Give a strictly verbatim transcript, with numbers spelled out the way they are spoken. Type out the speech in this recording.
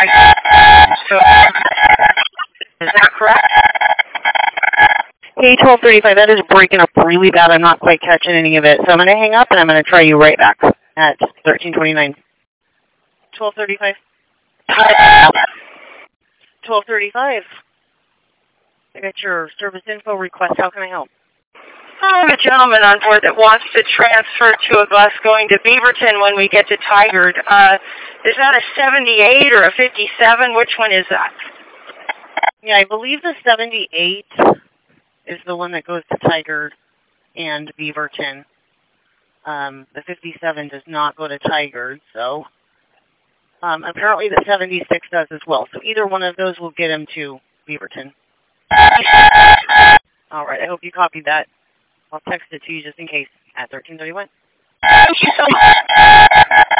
So, is that correct? Hey, twelve thirty-five, that is breaking up really bad. I'm not quite catching any of it. So I'm going to hang up and I'm going to try you right back at thirteen twenty-nine. twelve thirty-five. twelve thirty-five. I got your service info request. How can I help? I have a gentleman on board that wants to transfer to a bus going to Beaverton when we get to Tigard. Uh, is that a seventy-eight or a fifty-seven? Which one is that? Yeah, I believe the seventy-eight is the one that goes to Tigard and Beaverton. Um, the fifty-seven does not go to Tigard, so um, apparently the seventy-six does as well. So either one of those will get him to Beaverton. All right, I hope you copied that. I'll text it to you just in case at thirteen thirty-one. Thank you so much.